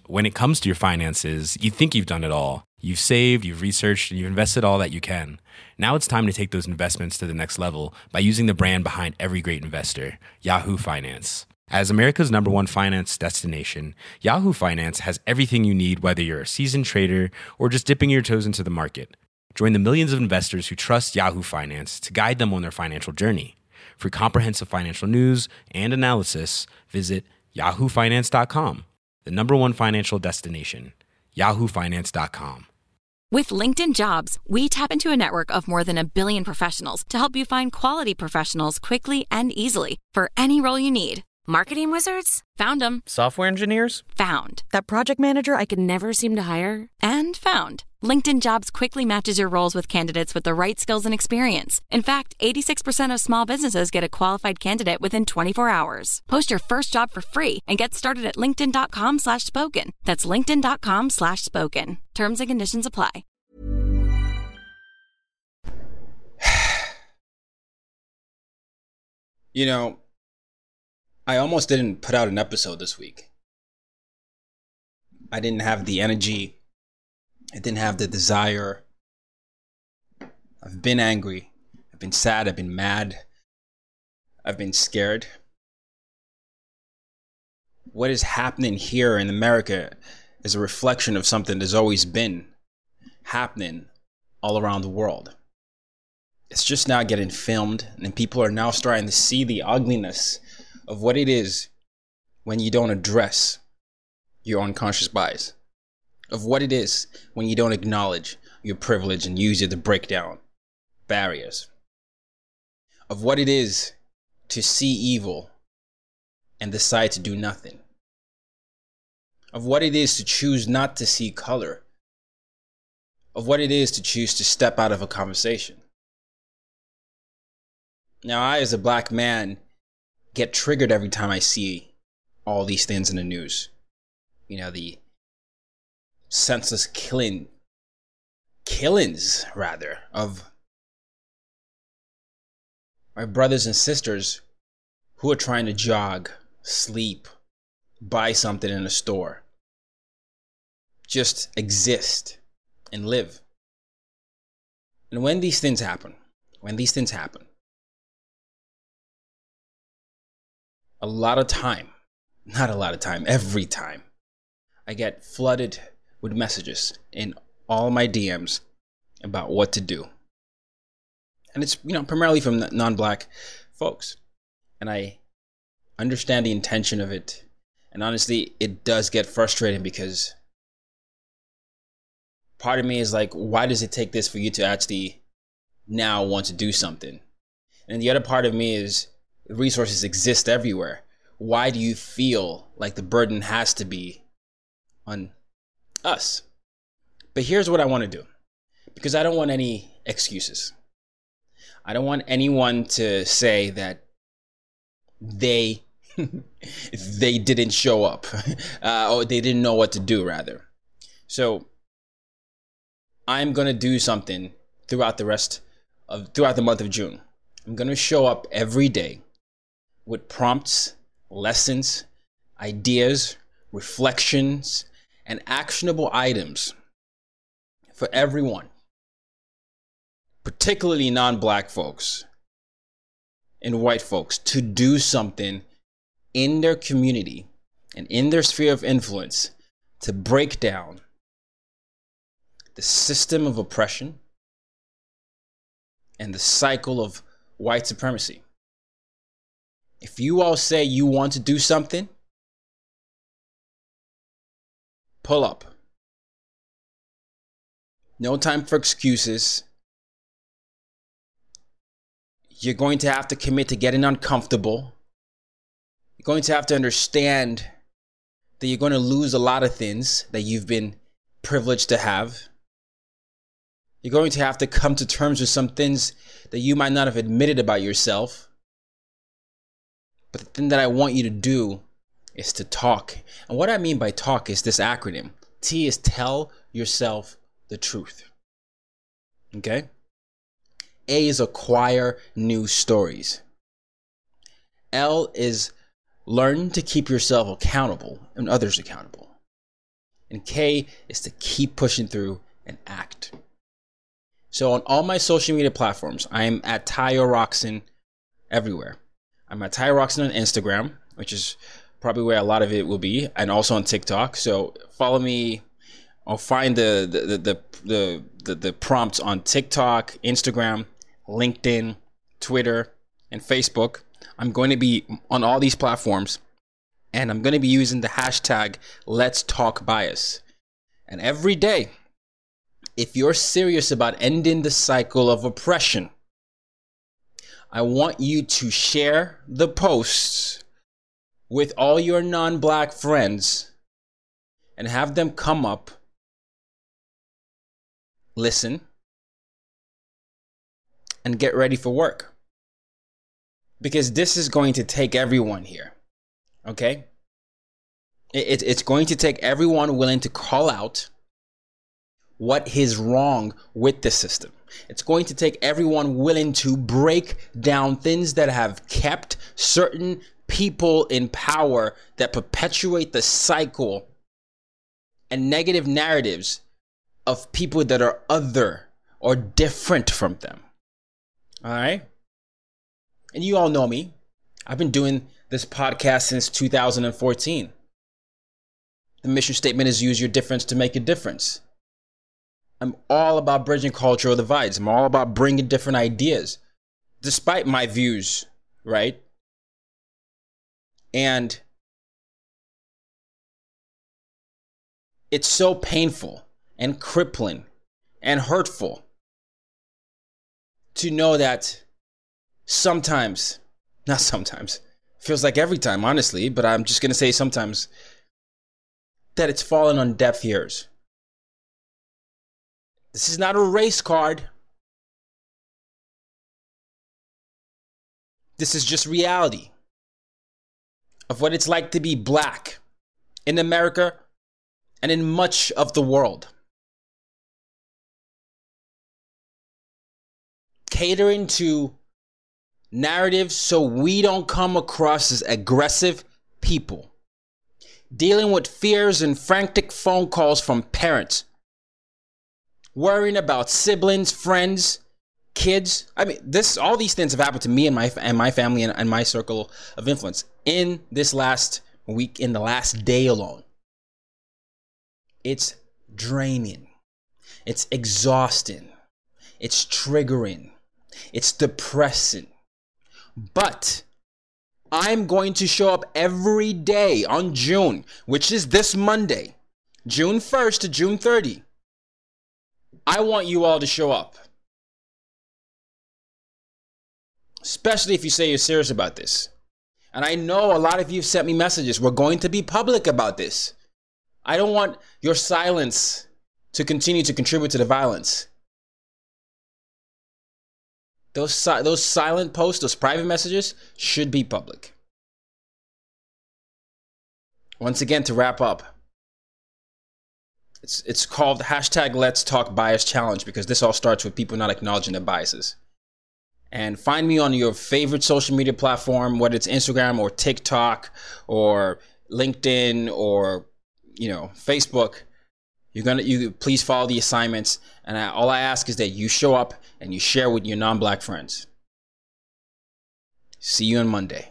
when it comes to your finances, you think you've done it all. You've saved, you've researched, and you've invested all that you can. Now it's time to take those investments to the next level by using the brand behind every great investor, Yahoo Finance. As America's #1 finance destination, Yahoo Finance has everything you need, whether you're a seasoned trader or just dipping your toes into the market. Join the millions of investors who trust Yahoo Finance to guide them on their financial journey. For comprehensive financial news and analysis, visit yahoofinance.com, the #1 financial destination, yahoofinance.com. With LinkedIn Jobs, we tap into a network of more than 1 billion professionals to help you find quality professionals quickly and easily for any role you need. Marketing wizards? Found them. Software engineers? Found. That project manager I could never seem to hire? And found. LinkedIn Jobs quickly matches your roles with candidates with the right skills and experience. In fact, 86% of small businesses get a qualified candidate within 24 hours. Post your first job for free and get started at linkedin.com/spoken. That's linkedin.com/spoken. Terms and conditions apply. You know, I almost didn't put out an episode this week. I didn't have the energy. I didn't have the desire. I've been angry. I've been sad. I've been mad. I've been scared. What is happening here in America is a reflection of something that's always been happening all around the world. It's just now getting filmed, and people are now starting to see the ugliness of what it is when you don't address your unconscious bias, of what it is when you don't acknowledge your privilege and use it to break down barriers, of what it is to see evil and decide to do nothing, of what it is to choose not to see color, of what it is to choose to step out of a conversation. Now, I, as a black man, get triggered every time I see all these things in the news. You know, the senseless killings of my brothers and sisters who are trying to jog, sleep, buy something in a store, just exist and live. And when these things happen, every time, I get flooded with messages in all my DMs about what to do. And it's, primarily from non-black folks. And I understand the intention of it. And honestly, it does get frustrating because part of me is like, why does it take this for you to actually now want to do something? And the other part of me is, resources exist everywhere. Why do you feel like the burden has to be on us? But here's what I want to do, because I don't want any excuses. I don't want anyone to say that they didn't show up or they didn't know what to do, rather. So I'm going to do something throughout the month of June. I'm going to show up every day with prompts, lessons, ideas, reflections, and actionable items for everyone, particularly non-black folks and white folks, to do something in their community and in their sphere of influence to break down the system of oppression and the cycle of white supremacy. If you all say you want to do something, pull up. No time for excuses. You're going to have to commit to getting uncomfortable. You're going to have to understand that you're going to lose a lot of things that you've been privileged to have. You're going to have to come to terms with some things that you might not have admitted about yourself. But the thing that I want you to do is to talk. And what I mean by talk is this acronym. T is tell yourself the truth. Okay? A is acquire new stories. L is learn to keep yourself accountable and others accountable. And K is to keep pushing through and act. So on all my social media platforms, I'm at Tayo Rockson everywhere. I'm at Tayo Rockson on Instagram, which is probably where a lot of it will be, and also on TikTok. So follow me. I'll find the prompts on TikTok, Instagram, LinkedIn, Twitter, and Facebook. I'm going to be on all these platforms, and I'm going to be using the hashtag Let's Talk Bias. And every day, if you're serious about ending the cycle of oppression, I want you to share the posts with all your non-black friends and have them come up, listen, and get ready for work. Because this is going to take everyone here, okay? It's going to take everyone willing to call out what is wrong with the system. It's going to take everyone willing to break down things that have kept certain people in power, that perpetuate the cycle and negative narratives of people that are other or different from them. All right? And you all know me. I've been doing this podcast since 2014. The mission statement is use your difference to make a difference. I'm all about bridging cultural divides. I'm all about bringing different ideas, despite my views, right? And it's so painful and crippling and hurtful to know that sometimes, not sometimes, feels like every time, honestly, but I'm just going to say sometimes, that it's fallen on deaf ears. This is not a race card. This is just reality of what it's like to be black in America and in much of the world. Catering to narratives so we don't come across as aggressive people. Dealing with fears and frantic phone calls from parents. Worrying about siblings, friends, kids. I mean, all these things have happened to me and my family and my circle of influence in this last week, in the last day alone. It's draining. It's exhausting. It's triggering. It's depressing. But I'm going to show up every day on June, which is this Monday, June 1st to June 30. I want you all to show up. Especially if you say you're serious about this. And I know a lot of you have sent me messages. We're going to be public about this. I don't want your silence to continue to contribute to the violence. Those silent posts, those private messages should be public. Once again, to wrap up, it's called hashtag Let's Talk Bias Challenge, because this all starts with people not acknowledging their biases. And find me on your favorite social media platform, whether it's Instagram or TikTok or LinkedIn or Facebook. You please follow the assignments, and all I ask is that you show up and you share with your non-black friends. See you on Monday.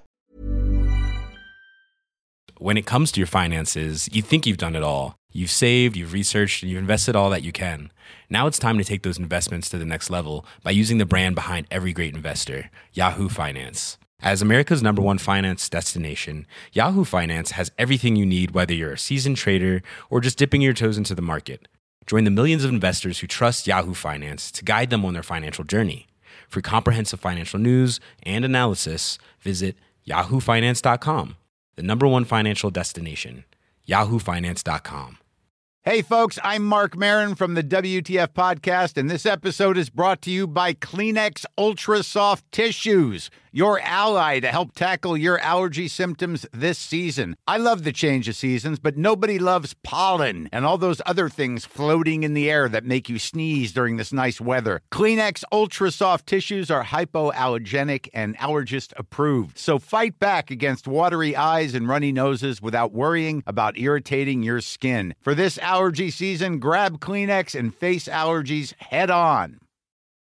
When it comes to your finances, you think you've done it all. You've saved, you've researched, and you've invested all that you can. Now it's time to take those investments to the next level by using the brand behind every great investor, Yahoo Finance. As America's #1 finance destination, Yahoo Finance has everything you need, whether you're a seasoned trader or just dipping your toes into the market. Join the millions of investors who trust Yahoo Finance to guide them on their financial journey. For comprehensive financial news and analysis, visit yahoofinance.com, the #1 financial destination, yahoofinance.com. Hey folks, I'm Mark Maron from the WTF Podcast, and this episode is brought to you by Kleenex Ultra Soft Tissues, your ally to help tackle your allergy symptoms this season. I love the change of seasons, but nobody loves pollen and all those other things floating in the air that make you sneeze during this nice weather. Kleenex Ultra Soft Tissues are hypoallergenic and allergist approved. So fight back against watery eyes and runny noses without worrying about irritating your skin. For this allergy season, grab Kleenex and face allergies head on.